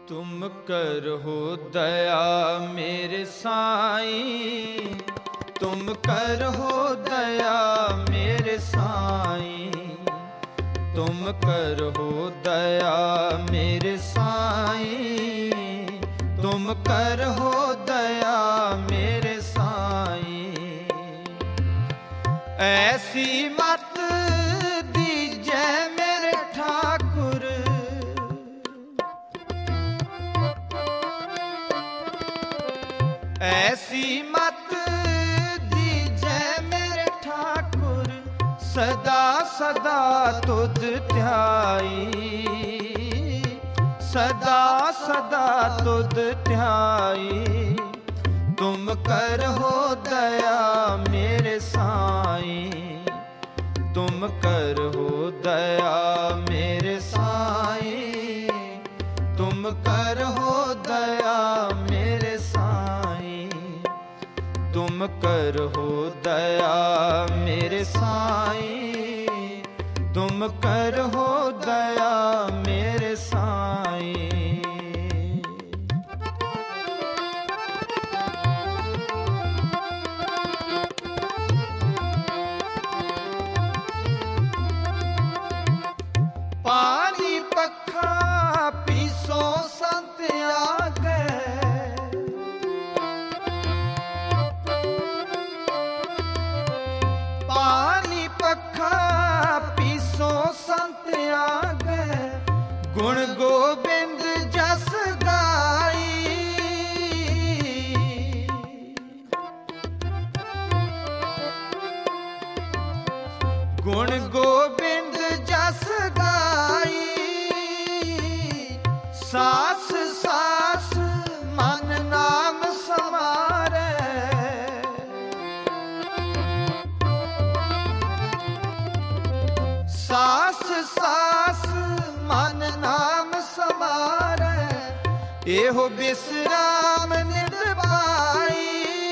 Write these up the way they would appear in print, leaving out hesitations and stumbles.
तुम करो दया मेरे साईं, तुम करो दया मेरे साईं, तुम करो दया मेरे साईं, तुम करो दया मेरे साईं। ऐसी मत दीजै मेरे ठाकुर, ऐसी मत दीजै मेरे ठाकुर, सदा सदा तुध ध्याई, सदा सदा तुध ध्याई। तुम करो दया मेरे साईं, तुम करो दया मेरे साईं, तुम करो दया मेरे साईं, तुम करो दया मेरे साईं, तुम करो दया मेरे साईं। पानी पखा पीसो संत आगे, पानी पखा पीसो संत आगे, गुण गोबिंद जस गाई, गुण गोबिंद जस गाई। सास सास मन नाम समारे, सास सास मन नाम समारे, एहो विश्राम निध पाई।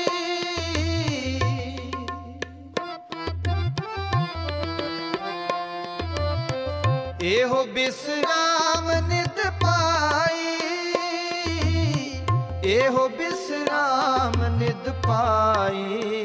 एहो विश्राम निध पाई, एहो विश्राम निध पाई,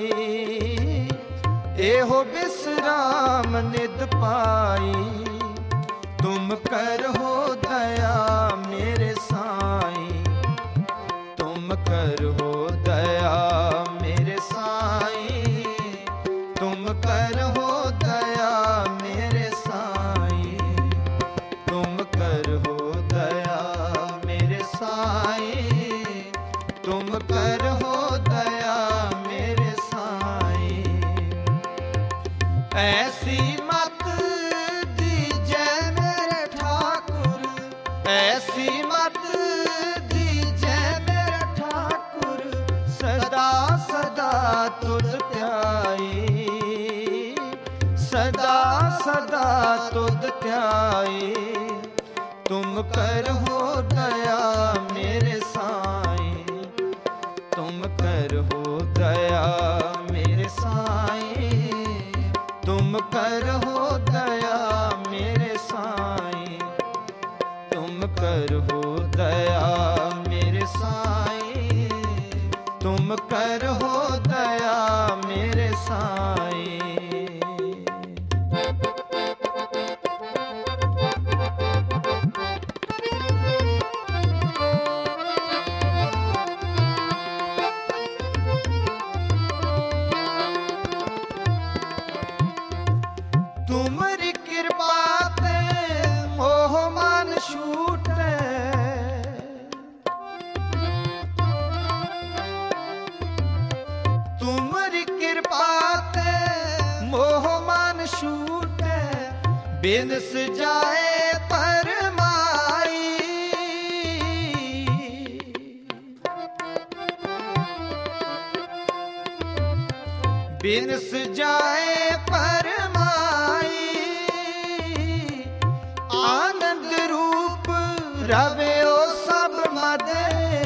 एहो विश्राम निध पाई। तुम करो दया मेरे साईं, तुम करो दया मेरे साईं, तुम करो दया मेरे साईं, तुम करो दया मेरे साईं, तुम करो दया मेरे साईं। ऐसी मत दीजै मेरे ठाकुर, ऐसी मत दीजै मेरे ठाकुर, सदा सदा तुध ध्याई, सदा सदा तुध ध्याई। तुम करो दया मेरे साईं, तुम करो दया मेरे साईं, तुम करो दया मेरे साईं, तुम करो दया मेरे साईं, तुम करो दया मेरे साईं। तुमरी कृपा ते मोह मान छूटे, तुमरी कृपा ते मोह मान छूटे, बिनस जाए परमाई, बिनस जाए परमाई। आनंद रूप रव्यो सब मदे,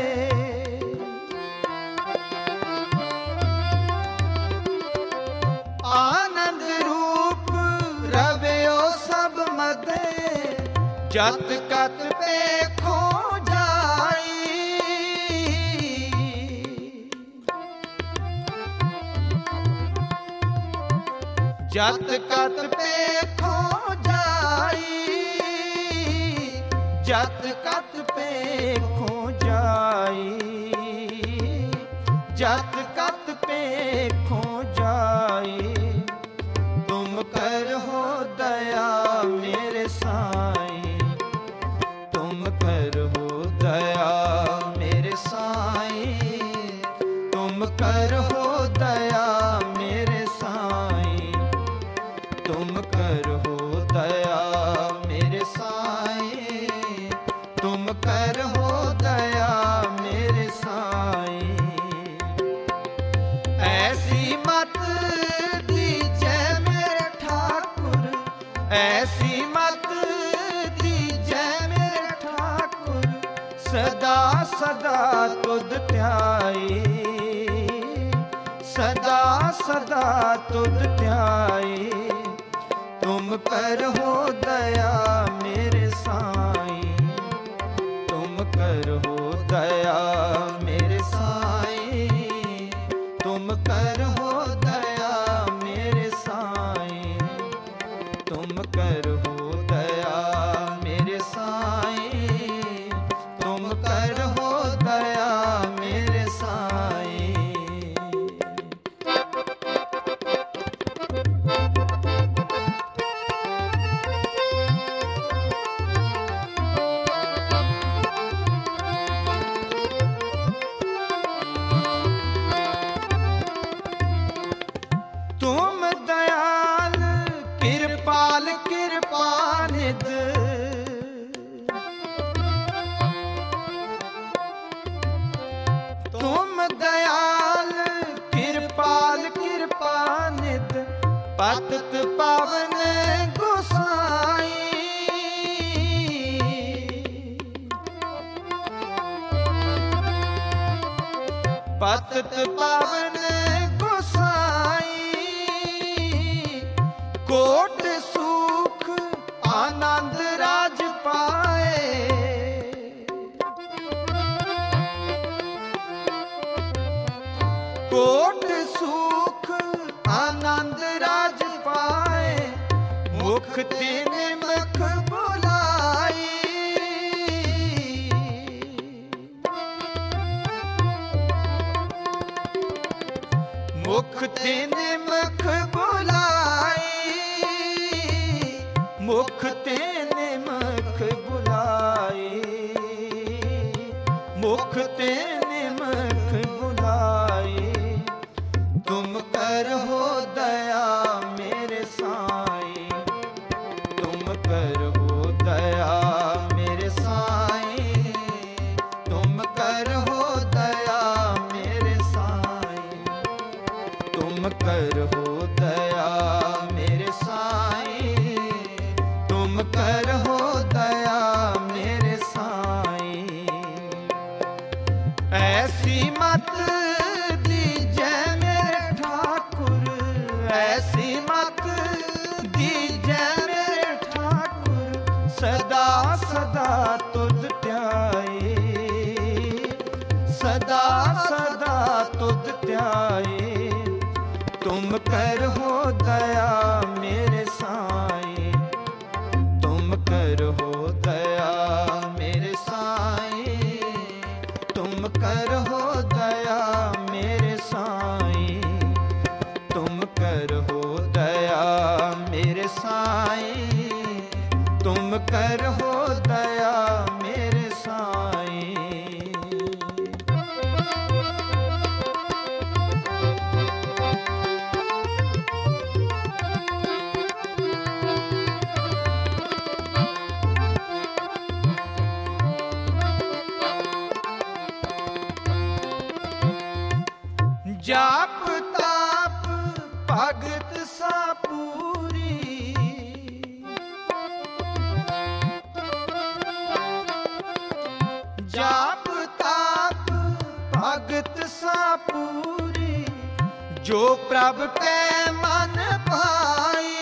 आनंद रूप रव्यो सब मदे, जत कत पे खो जा जत कत पे खो जाई, जत कत पे खो जाई, जत कत पे खो जाई। तुम करहो दया मेरे साईं, तुम करहो दया मेरे साईं, तुम करहो दया मेरे साईं, तुम करहो दया मेरे साईं, तुम करहो दया मेरे साईं। ऐसी मत दीजे मेरे ठाकुर, ऐसी मत दीजे मेरे ठाकुर, सदा सदा तुध ध्याई, सदा सदा तुध ध्याई। तुम करहो दया मेरे साईं, तुम करहो दया मेरे साईं, तुम करहो दया मेरे साईं, तुम करहो दया मेरे साईं, तुम करहो दया मेरे साईं। तुम दयाल कृपाल कृपानिध, तुम दयाल कृपाल कृपानिध, पतित पावन गोसाई, पतित पावन गोसाई। कोट सुख आनंद राज पाए, कोट सुख आनंद राज पाए, मुख तेने मुख बुलाई, मुख तेने मुख बुलाई, मुख तेने मुख बुलाई, मुख तेने मुख बुलाई। तुम करहो दया मेरे साईं, तुम करहो दया मेरे साईं, तुम करहो दया मेरे साईं, तुम करहो दया मेरे साईं, तुम करहो दया मेरे साईं। ऐसी मत दीजे मेरे ठाकुर, ऐसी मत दीजे मेरे ठाकुर, सदा सदा तुध ध्याई, सदा सदा तुध ध्याई। तुम करहो दया मेरे साईं, तुम करहो दया मेरे साईं, तुम करहो दया मेरे साईं, तुम करहो दया मेरे साईं, तुम करहो दया मेरे साईं। जाप ताप भगत सा पूरी, जाप ताप भगत सा पूरी, जो प्रभ के मन भाई,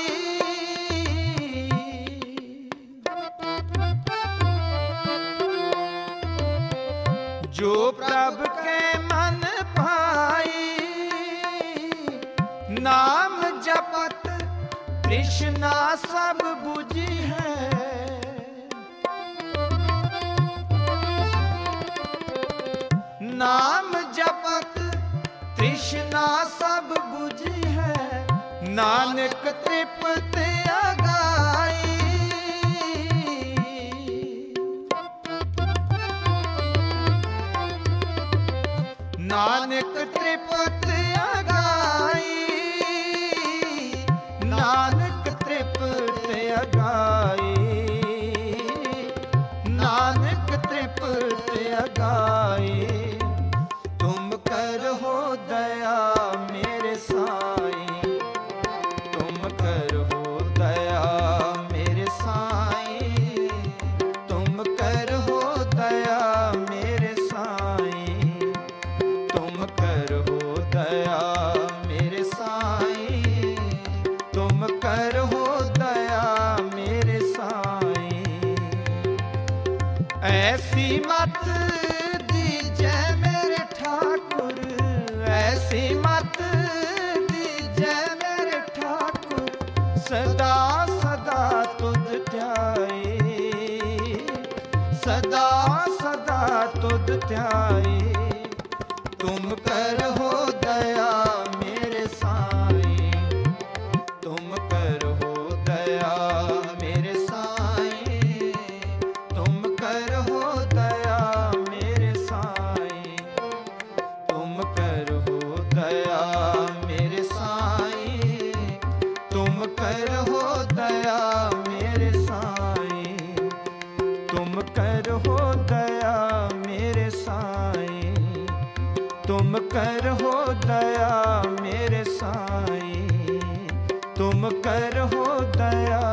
जो प्रभ के मन भाई, नाम जपत तृष्णा सब बुझी है। नाम जपत तृष्णा सब बुझी है, नानक तृप्त अगाई। नानक तृप्त अगाई, नानक तृप्त अगाई, नानक तृप्त अगाई। तुम करहो दया मेरे साईं, तुम करहो दया मेरे साईं, तुम करहो दया मेरे साईं, तुम करहो दया मेरे साईं, तुम करहो दया मेरे साईं। ऐसी मत दीजै मेरे ठाकुर, ऐसी मत दीजै मेरे ठाकुर, सदा सदा तुध ध्याए, सदा सदा तुध ध्याए। तुम करहो दया मेरे साईं, तुम करहो दया मेरे साईं, तुम करहो दया मेरे साईं, तुम करहो दया मेरे साईं, तुम करहो दया मेरे साईं, तुम करहो दया मेरे साईं, तुम करहो दया मेरे साईं, तुम करहो दया